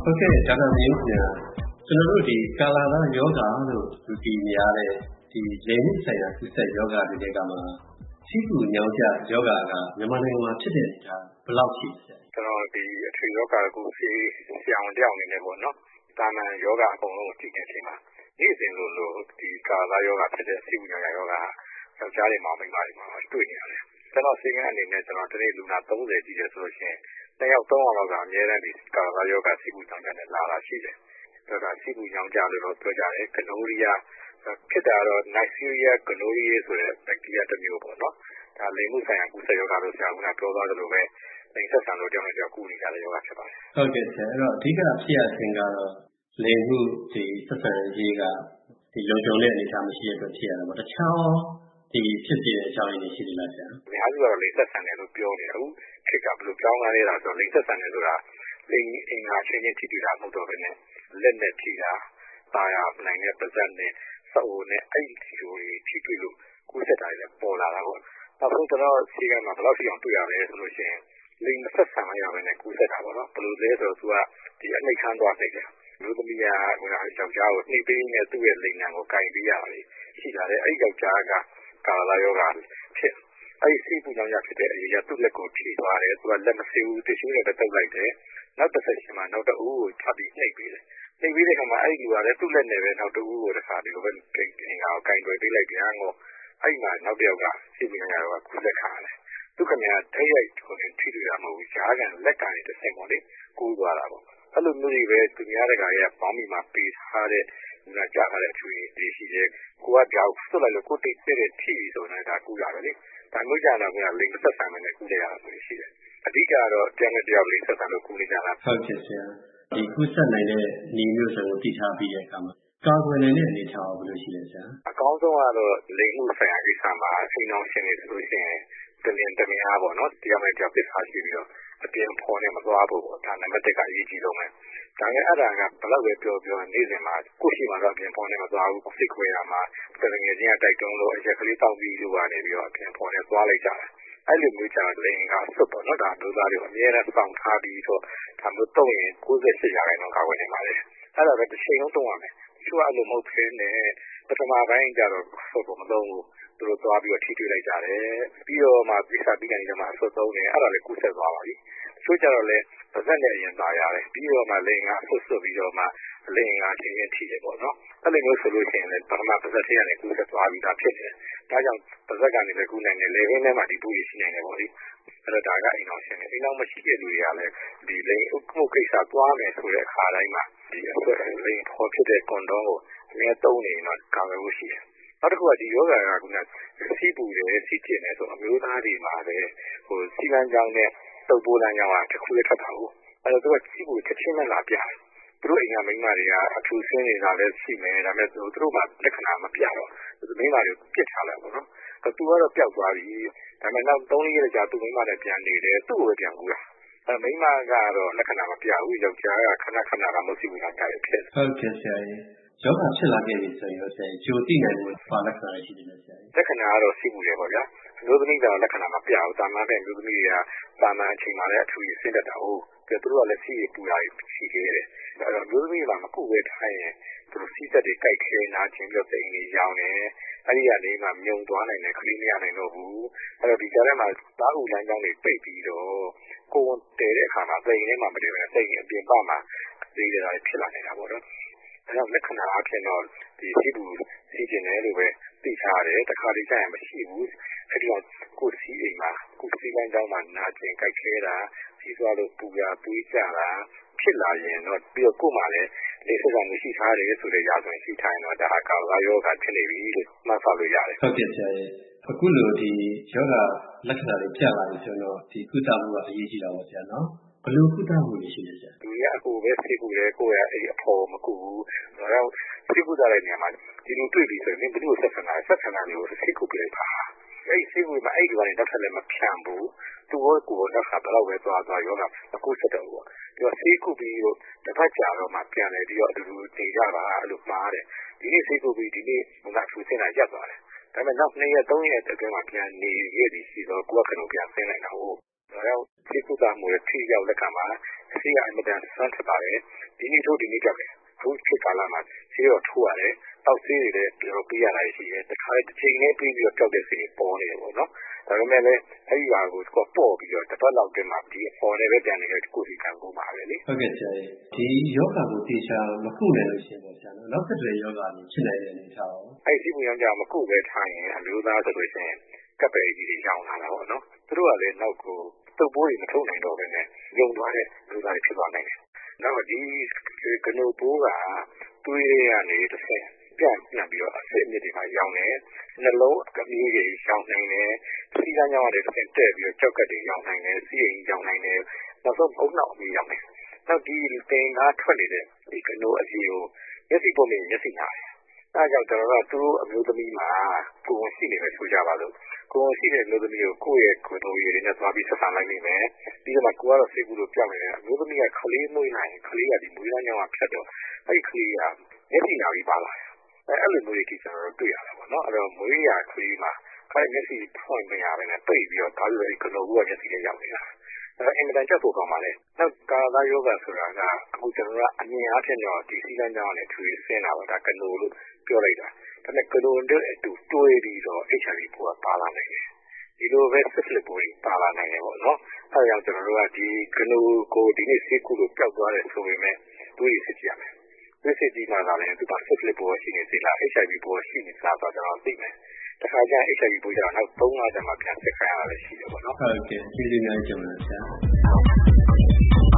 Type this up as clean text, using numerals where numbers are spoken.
ဟုတ်ကဲ့ဒါကမျိုးပြန်ကျွန်တော်တို့ဒီကာလာသားယောဂလို့လူတီများတဲ့ဒီလေမှုဆိုင်ရာကုသယောဂတွေကမှစီးပူညောင်းကြယောဂကမြန်မာနိုင်ငံမှာဖြစ်တဲ့အနေထားဘယ်လောက်ရှိလဲကျွန်တော်ဒီအထွေယောဂကိုဆရာဝန်တယောက်အနေနဲ့ပေါ့နော်တာမန်ယောဂအကုန်လုံးကိုကြည့်နေချိန်မှာနေ့စဉ်လိုဒီကာလာယောဂဖြစ်တဲ့စီးပူညောင်းယောဂယောက်ျားတွေမှာမိန်းမတွေမှာတွေ့နေရတယ်ကျွန်တော်စီကံအနေနဲ့ကျွန်တော်တနေ့လူနာ30ကြီးတယ်ဆိုလို့ရှိရင်2ယောက်3ယောက်လောက်ကအများနဲ့ဒီကာလာယောဂစီးပူညောင်းကြတဲ့လာတာရှိတယ်ဒါကစီးပူညောင်းကြလို့တော့ပြောကြတယ်ကနိုရီးယားဖြစ်တာတော့ Neisseria gonorrhoeae ဆိုတဲ့ဘက်တီးရီးယားတစ်မျိုးပေါ့နော်ဒါလိမ်မှုဆိုင်ရာကုသယောဂလို့ဆရာကပြောသွားသလိုပဲလိမ်ဆက်ဆံလို့ကြောင့်လည်းကုနေကြတဲ့ယောဂဖြစ်ပါတယ်ဟုတ်ကဲ့ဆရာအဲ့တော့အဓိကဖြစ်ရခြင်းကတော့လိမ်မှုဒီဆက်ဆံရေးကဒီလုံခြုံတဲ့အနေအထားမရှိတဲ့အတွက်ဖြစ်ရတာပေါ့တခြားဒီဖြစ်စေတဲ့အကြောင်းရင်းတွေရှိသလားဆရာအများစုကတော့လိမ်ဆက်ဆံတယ်လို့ပြောနေတယ်အခုခေတ်ကဘယ်လိုပြောင်းလာလဲဆိုတော့လိမ်ဆက်ဆံတယ်ဆိုတာလိမ်အင်္ဂါချင်းချင်းထိတွေ့တာမဟုတ်တော့ဘဲနဲ့လက်နဲ့ထိတာတာယာနိုင်တဲ့ပါးစပ်နဲ့စောက်နဲ့အဲ့ဒီလိုတွေထိတွေ့လို့ကူးစက်တာလည်းပေါ်လာတာပေါ့နောက်ဆုံးကျွန်တော်စီကံမှာဘယ်လောက်ထိအောင်တွေ့ရလဲဆိုလို့ရှိရင်လိမ်ဆက်ဆံရမယ်နဲ့ကူးစက်တာပေါ့နော်ဘယ်လိုလဲဆိုတော့သူကဒီအနှိတ်ခမ်းသွားနေတယ်လူသမီးကယောက်ျားကိုနှိပ်ပေးနေသူ့ရဲ့လိမ်နံကိုကင်ပေးရတာလေရှိတာလေအဲ့ယောက်ျားကကာလာယောဂဖြစ်အဲ့စီးပူကြောင့်ရဖြစ်တဲ့အရေးကသူ့လက်ကိုဖြေသွားတယ်သူကလက်မဆေးဘူးတ िश ူးနဲ့တုပ်လိုက်တယ်နောက်တစ်ဆက်ရှင်မှာနောက်တအူးကိုချပြီးနှိပ်ပေးတယ်နှိပ်ပေးတဲ့ခါမှာအဲ့ဒီလူကလည်းသူ့လက်နဲ့ပဲနောက်တအူးကိုတစ်ခါဒီလိုပဲအင်္ဂါကိုကင်တွယ်ပေးလိုက်ပြန်တော့အဲ့မှာနောက်တစ်ယောက်ကစီးပူကြောင့်ရတော့ကူးလက်ခါတယ်သူခင်ဗျာထိရိုက်ကိုထိတွေ့ရမှာမဟုတ်ဘူးရှားကန်လက်ကန်တစ်ဆင့်ပေါ့လေကူးသွားတာပေါ့အဲ့လိုမျိုးတွေပဲသူများတကာရဲ့ပေါင်းမိမှာပေးထားတဲ့ကြားထားတဲ့အချွေတွေရှိတယ်ကိုကကြောက်ဆွတ်လိုက်လို့ကိုတိတ်တဲ့ထိဆိုတော့ဒါကူးရတယ်လေဒါမျိုးကြတော့ကလိမ်ဆက်ဆံမယ်နဲ့ကူးရတာမျိုးရှိတယ်အဓိကတော့တရားနဲ့တရားလိမ်ဆက်ဆံလို့ကူးနေကြတာဟုတ်ကဲ့ဆရာဒီကူးဆက်နိုင်တဲ့နေမျိုးစုံကိုသိထားပြီးတဲ့အခါမှာကာကွယ်နိုင်တဲ့အနေအထားဘယ်လိုရှိလဲဆရာအကောင်းဆုံးကတော့လိမ်မှုဆိုင်ရာကိစ္စမှာအိမ်အောင်ရှင်နေဆိုလို့ရှိရင်တမင်ပေါ့နော်တရားနဲ့တရားပြစ်ထားရှိပြီးတော့အပြင်ဖော်နေမသွားဘူးပေါ့ဒါနံပါတ်1ကအရေးကြီးဆုံးပဲဒါနဲ့အဲ့ဒါကဘယ်တော့ပဲပြောနေ့စဉ်မှာကိုရှိမှတော့အပြင်ဖော်နေမသွားဘူးစိတ်ခွဲရမှာတကယ်ချင်းကတိုက်တုံးလို့အရက်ကလေးတောက်ပြီးလို့ကနေပြီးတော့အပြင်ဖော်နေသွားလိုက်ကြတယ်အဲ့လိုမျိုးကြလိမ်ကဆွတ်ပေါ့နော်ဒါမျိုးသားတွေအများနဲ့စောင့်ထားပြီးတော့ဒါမျိုးတော့ရင်98%ကာကွယ်နေပါလေအဲ့ဒါပဲတစ်ချိန်လုံးတုံးရမယ်သူကအဲ့လိုမဟုတ်သေးနဲ့ပထမပိုင်းကျတော့ဆွတ်ဖို့မသုံးဘူးသူတို့သွားပြီးတော့ထိတွေ့လိုက်ကြတယ်ပြီးတော့မှပြဿပြီးကနေမှဆွတ်သုံးတယ်အဲ့ဒါလည်းကုဆက်သွားပါပြီဆိုကြတော့လေပါဇက်နဲ့အရင်သားရတယ်ပြီးတော့မှလိမ်ကဆွတ်ပြီးတော့မှလိမ်ကချင်းချင်းထိတယ်ပေါ့နော်အဲ့လိုမျိုးဆိုလို့ရှိရင်လည်းပထမပါဇက်ထဲကနေကုဆက်သွားပြီးသားဖြစ်တယ်ဒါကြောင့်ပါဇက်ကနေလည်းကုနိုင်တယ်လေဘင်းထဲမှာဒီပူရရှိနိုင်တယ်ပေါ့လေအဲ့တော့ဒါကအိမ်အောင်ရှင်တယ်အိမ်အောင်မရှိတဲ့လူတွေကလည်းဒီလိမ်ဥက္ကုကိစ္စသွားမယ်ဆိုတဲ့အခါတိုင်းမှာဒီအဆွဲလိမ်ဖော်ဖြစ်တဲ့ကွန်ဒုံးကိုအများသုံးနေတော့ကာကွယ်ဖို့ရှိတယ်နောက်တစ်ခုကဒီယောဂကကစီးပူတယ်စီးကျင်တယ်ဆိုအမျိုးသားတွေမှာပဲစီလန်းကြောင်းနဲ့တုပ်ပိုးလန်းကြောင်းကတစ်ခုလေးထွက်တာဟုတ်အဲ့တော့သူကစီးပူချက်ချင်းနဲ့လာပြတယ်သူတို့အိမ်ကမိန်းမတွေကအထူးဆင်းနေတာလည်းရှိမယ်ဒါပေမဲ့သူတို့မှလက္ခဏာမပြတော့မိန်းမတွေပြစ်ထားလိုက်ပေါ့နော်သူကတော့ပျောက်သွားပြီဒါပေမဲ့နောက်3ရက်ကြာသူမိန်းမနဲ့ပြန်နေတယ်သူ့ကိုပြန်ကူတာမိန်းမကတော့လက္ခဏာမပြဘူးယောက်ျားကခဏခဏကမသိဘူးလားကြိုက်ဖြစ်ဟုတ်ကဲ့ဆရာကြီးယောဂဖြစ်လာခဲ့ပြီဆိုရင်ဆရာကြီးကြိုသိနိုင်မှုပါလက္ခဏာရှိတယ်ဆရာကြီးလက္ခဏာကတော့စီးပူတယ်ပေါ့ဗျာအမျိုးသမီးကလက္ခဏာမပြဘူးတာမန်တဲ့အမျိုးသမီးတွေကတာမန်အချိန်မှလည်းအထူးကြီးဆင်းတတ်တာဟုတ်သူတို့ကလည်းစီးပူတာရှိခဲ့တယ်အဲ့တော့အမျိုးသမီးကမကုဝဲထားရင်သူတို့စီးသက်တွေကြိုက်ခဲနာခြင်းပြောတဲ့အိမ်ကြီးရောင်းတယ်အဲ့ဒီကနေမှမြုံသွားနိုင်တယ်ခလေးမရနိုင်တော့ဘူးအဲ့တော့ဒီကြားထဲမှာသားဥလမ်းကြောင်းတွေပိတ်ပြီးတော့ကိုယ်တည်တဲ့အခါမှာပိန်ထဲမှာမတည်ဘဲစိတ်အပြင်ပမှာဒီတွေဖြစ်လာနေတာပေါ့နော်အဲ့တော့လက္ခဏာအဖြစ်တော့ဒီစီးပူစီးကျင်တယ်လို့ပဲသိထားတယ်တခါတည်းကျရင်မရှိဘူးအဲ့ဒီတော့ကိုယ်စီးအိမ်မှာကိုယ်စီးလမ်းကြောင်းမှာနာကျင်ကြိုက်ခဲတာစီးသွားလို့ပူရသွေးကြတာဖြစ်လာရင်တော့ပြီးတော့ကိုယ်မှလည်းလေဆက်ဆောင်ရှိထားတယ်ဆိုတဲ့ရာဇဝင်ရှိထားရင်တော့ဒါကာလာယောဂဖြစ်နေပြီလို့မှတ်သားလို့ရတယ်ဟုတ်ကဲ့ဆရာကြီးအခုလိုဒီယောဂလက္ခဏာတွေပြလာပြီဆိုတော့ဒီကုသမှုကအရေးကြီးတာပေါ့ဆရာနော်ဘယ်လိုကုသမှုရှိလဲဆရာဒီကအကူပဲစိတ်ကူတယ်ကိုယ့်ရဲ့အဲ့အဖော်မကူဘူးဒါကြောင့်စိတ်ကူတဲ့နေရာမှာဒီလိုတွေ့ပြီဆိုရင်ဘယ်လိုဆက်ဆံတာမျိုးစိတ်ကူပြလိုက်ပါအဲ့စိတ်ကူမှာအဲ့ဒီကနေတော့လည်းမဖြန့်ဘူးသူ့ကိုတော့ခါတော့ပဲသွားယောဂအခုစတဲ့ပေါ့ဒီကစိတ်ကူပြီးတော့တစ်ဖက်ကြာတော့မှပြန်လဲပြီးတော့အတူတူနေကြပါအဲ့လိုမှားတယ်ဒီနေ့စိတ်ကူပြီးဒီနေ့ကထူးစင်းတာရပ်သွားတယ်ဒါပေမဲ့နောက်2ရက်3ရက်အတွင်းမှာပြန်နေခဲ့ပြီးရှိတော့ကိုယ်ကခဏပြန်ဆင်းလိုက်တာဟုတ်ဒါကြောင့်စိတ်ကူတာမှုရဲ့ထိရောက်လက္ခဏာမှာဆေးကအင်မတန်ဆန်းထက်ပါတယ်ဒီနေ့ထိုးဒီနေ့ပြောက်တယ်အခုခေတ်ကာလမှာဆေးရောထိုးရတယ်တောက်ဆေးတွေလည်းကျွန်တော်ပေးရတာရှိတယ်တခါတစ်ချိန်လေးပြီးပြီးတော့ပြောက်တဲ့ဆေးပေါ်နေတယ်ပေါ့နော်ဒါပေမဲ့လည်းအဲ့ဒီဟာကိုပေါ့ပြီးတော့တစ်ပတ်လောက်တည်းမှာဒီပေါ်နေပဲပြန်နေတဲ့ကိုယ်စီကံကိုပါပဲလေဟုတ်ကဲ့ဆရာဒီယောဂကိုတေချာမကုနိုင်လို့ရှိရင်ပေါ့ဆရာနောက်ဆက်တွဲယောဂတွေဖြစ်နိုင်တဲ့အနေအထားရောအဲ့ဒီစီးပွားရေးကြောင့်မကုပဲထားရင်အမျိုးသားဆိုလို့ရှိရင်ကပ်ပယ်ကြီးတွေရောင်းလာတာပေါ့နော်သူတို့ကလည်းနောက်ကိုတုပ်ပိုးတွေမထုတ်နိုင်တော့ဘဲနဲ့ယုံသွားတဲ့လူသားတွေဖြစ်သွားနိုင်တယ်နောက်ဒီကနိုးပိုးကသွေးတွေကနေတစ်ဆင့်ပြန်ပြီးတော့အစစ်အမြစ်တွေမှာရောင်းတယ်နှလုံးကမီးတွေရောင်းနိုင်တယ်စီးကမ်းကြောင်းတွေတစ်ဆင့်တက်ပြီးတော့ကြောက်ကတ်တွေရောင်းနိုင်တယ်စီးရင်ရောင်းနိုင်တယ်နောက်ဆုံးအုံနောက်အမီးရောင်းတယ်နောက်ဒီပင်ကားထွက်နေတဲ့ဒီကနိုးအကြီးကိုမျက်စိပုံနဲ့မျက်စိနာတယ်အဲဒါကြောင့်ကျွန်တော်တို့သူ့အမျိုးသမီးမှာကိုယ်ဝင်ရှိနေမယ်ဆိုကြပါလို့ကိုယ်ရှိတဲ့အမျိုးသမီးကိုကိုယ့်ရဲ့ကိုယ်တော်ရည်တွေနဲ့သွားပြီးဆက်ဆံလိုက်နိုင်မယ်ပြီးတော့ကိုယ်ကတော့စိတ်ကူးလို့ပြောင်းနေတယ်အမျိုးသမီးကခလေးမွေးနိုင်ခလေးကဒီမွေးသားညောင်းကဖြတ်တော့အဲ့ဒီခလေးကမျက်စိနာပြီးပါလာအဲ့လိုမျိုးတွေကျွန်တော်တို့တွေ့ရတယ်ပေါ့နော်အဲ့တော့မွေးရခလေးမှာခိုင်မျက်စိဖွင့်မရဘဲနဲ့ပိတ်ပြီးတော့ဒါလိုလေကလောဘူးကမျက်စိနဲ့ရောက်နေတာအဲ့အင်မတန်ချက်ဖို့ကောင်းပါလေနောက်ကာလာယောဂဆိုတာကအခုကျွန်တော်ကအမြင်အားဖြင့်တော့ဒီစီကန်းကြောင်းနဲ့ထွေဆင်းတာပါဒါကနိုလို့ပြောလိုက်တာဒါနဲ့ကနိုနဲ့အတူတွဲပြီးတော့ HIV ပိုးကပါလာနိုင်တယ်ဒီလိုပဲစစ်စစ်ပိုးတွေပါလာနိုင်တယ်ပေါ့နော်အဲဒါကြောင့်ကျွန်တော်တို့ကဒီကနိုကိုဒီနေ့ဆေးကုလို့ပျောက်သွားတယ်ဆိုပေမဲ့တွေးစစ်ကြည့်ရမယ်တွေးစစ်ကြည့်မှသာလည်းသူကစစ်စစ်ပိုးရှိနေသေးလား HIV ပိုးရှိနေသလားဆိုတော့ကျွန်တော်သိမယ်တခါကျ HIV ပိုးကျတော့နောက်3လကြာမှပြန်စစ်ခိုင်းရတာလည်းရှိတယ်ပေါ့နော်ဟုတ်ကဲ့ကျေးဇူးများတင်ပါတယ်ဆရာ